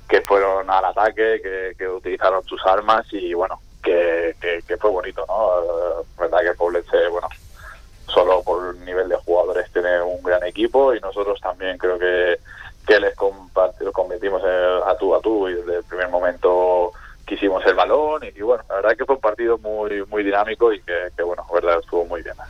que fueron al ataque, que utilizaron sus armas y bueno, que fue bonito, ¿no? Verdad que Poblense, bueno, solo por el nivel de jugadores tiene un gran equipo y nosotros también creo que les competimos a tú y desde el primer momento quisimos el balón y bueno, la verdad que fue un partido muy muy dinámico y que bueno, la verdad estuvo muy bien.